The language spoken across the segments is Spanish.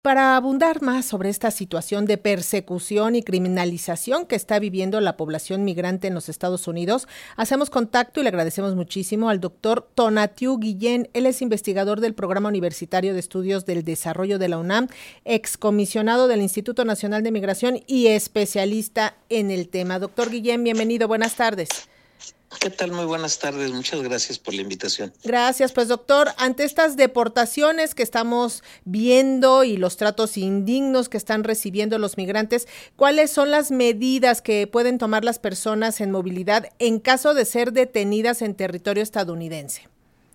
Para abundar más sobre esta situación de persecución y criminalización que está viviendo la población migrante en los Estados Unidos, hacemos contacto y le agradecemos muchísimo al doctor Tonatiuh Guillén. Él es investigador del Programa Universitario de Estudios del Desarrollo de la UNAM, excomisionado del Instituto Nacional de Migración y especialista en el tema. Doctor Guillén, bienvenido, buenas tardes. ¿Qué tal? Muy buenas tardes. Muchas gracias por la invitación. Gracias, pues doctor, ante estas deportaciones que estamos viendo y los tratos indignos que están recibiendo los migrantes, ¿cuáles son las medidas que pueden tomar las personas en movilidad en caso de ser detenidas en territorio estadounidense?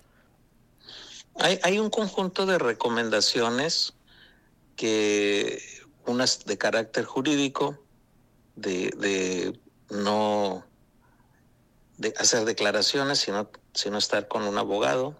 Hay un conjunto de recomendaciones que unas de carácter jurídico, de no de hacer declaraciones, sino estar con un abogado.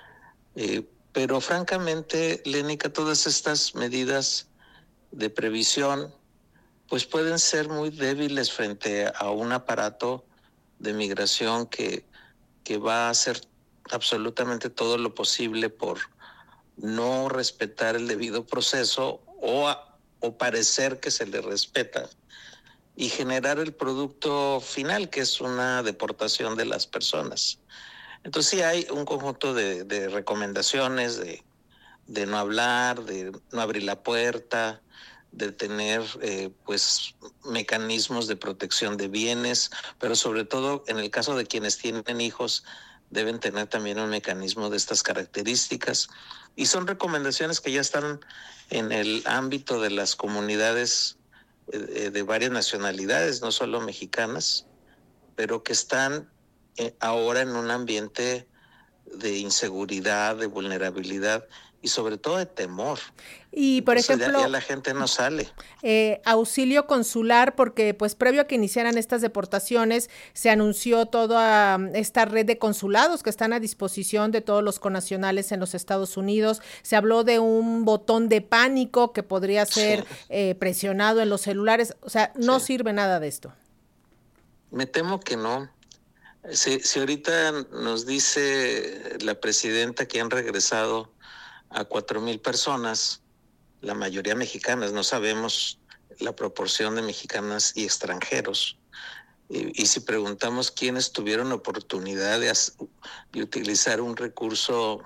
Pero francamente, Lénica, todas estas medidas de previsión pues pueden ser muy débiles frente a un aparato de migración que va a hacer absolutamente todo lo posible por no respetar el debido proceso o parecer que se le respeta y generar el producto final, que es una deportación de las personas. Entonces sí hay un conjunto de recomendaciones de no hablar, de no abrir la puerta, de tener pues mecanismos de protección de bienes, pero sobre todo en el caso de quienes tienen hijos deben tener también un mecanismo de estas características, y son recomendaciones que ya están en el ámbito de las comunidades de varias nacionalidades, no solo mexicanas, pero que están ahora en un ambiente de inseguridad, de vulnerabilidad y sobre todo de temor. Y, por Entonces ya ejemplo, la gente no sale. Auxilio consular, porque pues previo a que iniciaran estas deportaciones se anunció toda esta red de consulados que están a disposición de todos los connacionales en los Estados Unidos. Se habló de un botón de pánico que podría ser presionado en los celulares. O sea, no sirve nada de esto. Me temo que no. Si ahorita nos dice la presidenta que han regresado a 4,000 personas, la mayoría mexicanas, no sabemos la proporción de mexicanas y extranjeros. Y si preguntamos quiénes tuvieron oportunidad de utilizar un recurso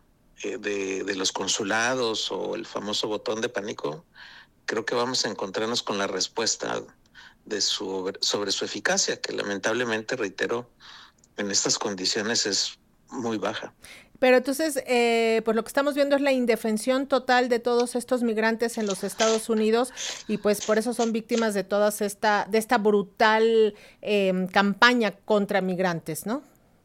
de los consulados o el famoso botón de pánico, creo que vamos a encontrarnos con la respuesta sobre su eficacia, que lamentablemente, reitero, en estas condiciones es muy baja. Pero entonces, pues lo que estamos viendo es la indefensión total de todos estos migrantes en los Estados Unidos y pues por eso son víctimas de de esta brutal campaña contra migrantes, ¿no?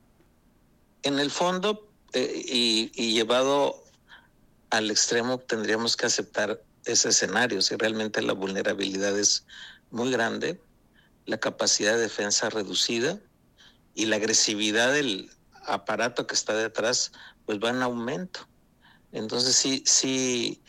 En el fondo, y llevado al extremo, tendríamos que aceptar ese escenario. Si realmente la vulnerabilidad es muy grande, la capacidad de defensa reducida y la agresividad del aparato que está detrás, pues va en aumento. Entonces sí,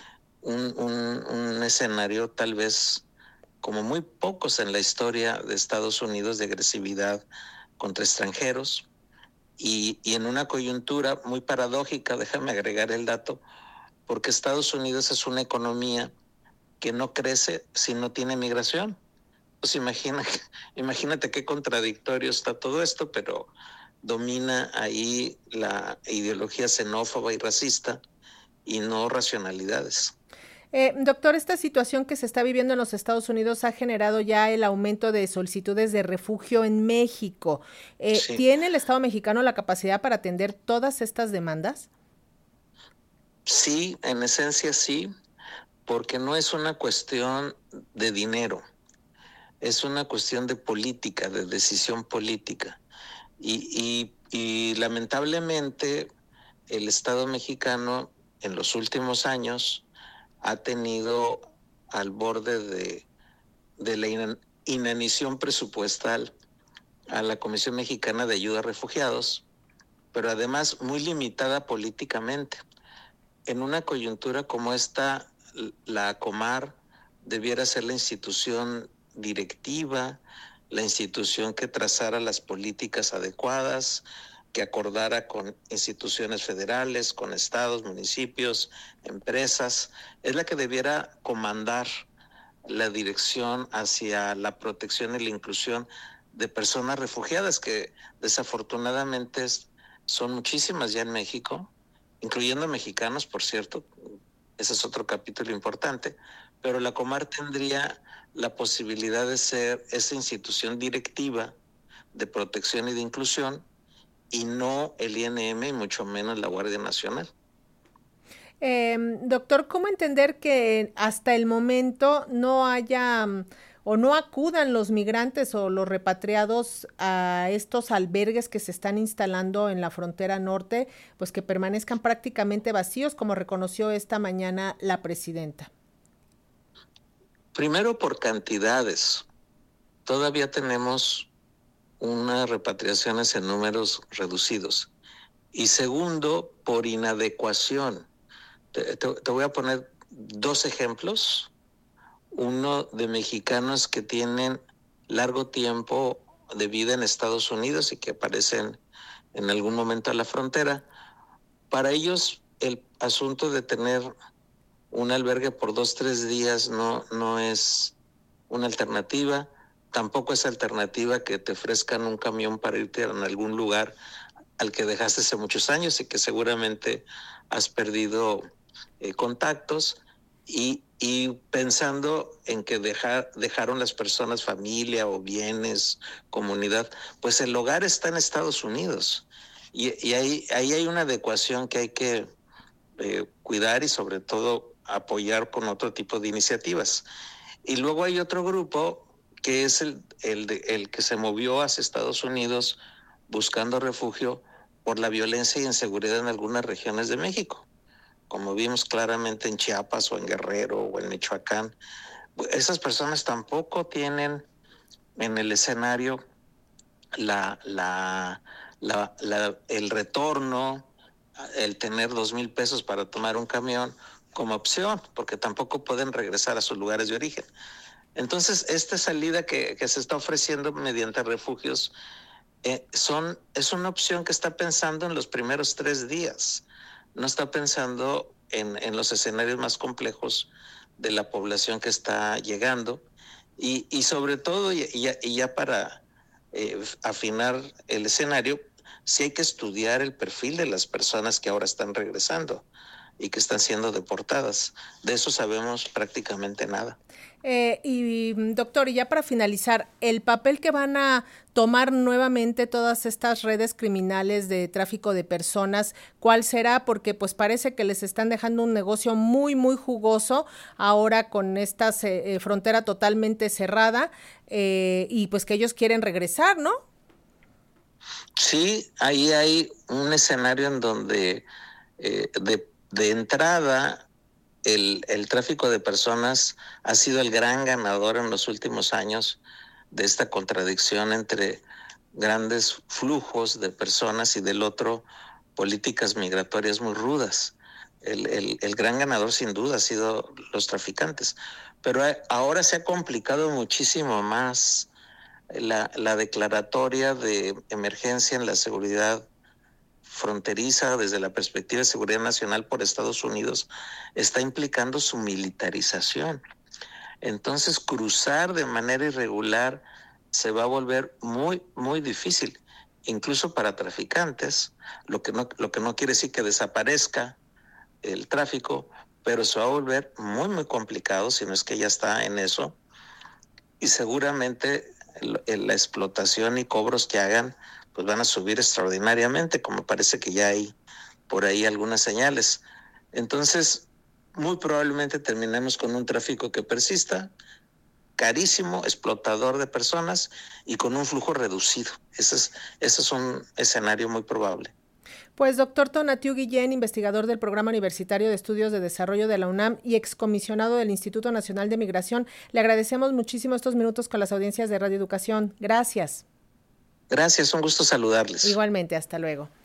un escenario tal vez como muy pocos en la historia de Estados Unidos de agresividad contra extranjeros, y en una coyuntura muy paradójica, déjame agregar el dato, porque Estados Unidos es una economía que no crece si no tiene migración. Pues imagínate qué contradictorio está todo esto, pero domina ahí la ideología xenófoba y racista y no racionalidades. Doctor, esta situación que se está viviendo en los Estados Unidos ha generado ya el aumento de solicitudes de refugio en México. Sí. ¿Tiene el Estado mexicano la capacidad para atender todas estas demandas? Sí, en esencia sí, porque no es una cuestión de dinero, es una cuestión de política, de decisión política. Y lamentablemente el Estado mexicano en los últimos años ha tenido al borde de la inanición presupuestal a la Comisión Mexicana de Ayuda a Refugiados, pero además muy limitada políticamente. En una coyuntura como esta, la Comar debiera ser la institución directiva, la institución que trazara las políticas adecuadas, que acordara con instituciones federales, con estados, municipios, empresas. Es la que debiera comandar la dirección hacia la protección y la inclusión de personas refugiadas, que desafortunadamente son muchísimas ya en México, incluyendo mexicanos, por cierto. Ese es otro capítulo importante, pero la Comar tendría la posibilidad de ser esa institución directiva de protección y de inclusión, y no el INM y mucho menos la Guardia Nacional. Doctor, ¿cómo entender que hasta el momento no haya o no acudan los migrantes o los repatriados a estos albergues que se están instalando en la frontera norte, pues que permanezcan prácticamente vacíos, como reconoció esta mañana la presidenta? Primero, por cantidades. Todavía tenemos unas repatriaciones en números reducidos. Y segundo, por inadecuación. Te voy a poner 2 ejemplos. Uno de mexicanos que tienen largo tiempo de vida en Estados Unidos y que aparecen en algún momento a la frontera. Para ellos, el asunto de tener un albergue por 2-3 días no es una alternativa. Tampoco es alternativa que te ofrezcan un camión para irte a algún lugar al que dejaste hace muchos años y que seguramente has perdido contactos, y pensando en que dejaron las personas familia o bienes, comunidad, pues el hogar está en Estados Unidos, y ahí hay una adecuación que hay que cuidar y sobre todo apoyar con otro tipo de iniciativas. Y luego hay otro grupo que es el que se movió hacia Estados Unidos buscando refugio por la violencia y inseguridad en algunas regiones de México, como vimos claramente en Chiapas o en Guerrero o en Michoacán. Esas personas tampoco tienen en el escenario el retorno, el tener 2,000 pesos para tomar un camión como opción, porque tampoco pueden regresar a sus lugares de origen. Entonces, esta salida que se está ofreciendo mediante refugios es una opción que está pensando en los primeros 3 días. No está pensando en los escenarios más complejos de la población que está llegando. Y sobre todo, y ya para afinar el escenario, sí hay que estudiar el perfil de las personas que ahora están regresando y que están siendo deportadas. De eso sabemos prácticamente nada. Doctor, y ya para finalizar, el papel que van a tomar nuevamente todas estas redes criminales de tráfico de personas, ¿cuál será? Porque pues parece que les están dejando un negocio muy, muy jugoso ahora con esta frontera totalmente cerrada, y pues que ellos quieren regresar, ¿no? Sí, ahí hay un escenario en donde de entrada el tráfico de personas ha sido el gran ganador en los últimos años de esta contradicción entre grandes flujos de personas y del otro políticas migratorias muy rudas. El gran ganador sin duda ha sido los traficantes, pero ahora se ha complicado muchísimo más. La declaratoria de emergencia en la seguridad fronteriza desde la perspectiva de seguridad nacional por Estados Unidos está implicando su militarización. Entonces, cruzar de manera irregular se va a volver muy, muy difícil, incluso para traficantes, lo que no quiere decir que desaparezca el tráfico, pero se va a volver muy, muy complicado, si no es que ya está en eso, y seguramente la explotación y cobros que hagan pues van a subir extraordinariamente, como parece que ya hay por ahí algunas señales. Entonces, muy probablemente terminemos con un tráfico que persista, carísimo, explotador de personas y con un flujo reducido. Ese es un escenario muy probable. Pues doctor Tonatiuh Guillén, investigador del Programa Universitario de Estudios de Desarrollo de la UNAM y excomisionado del Instituto Nacional de Migración, le agradecemos muchísimo estos minutos con las audiencias de Radio Educación. Gracias. Gracias, un gusto saludarles. Igualmente, hasta luego.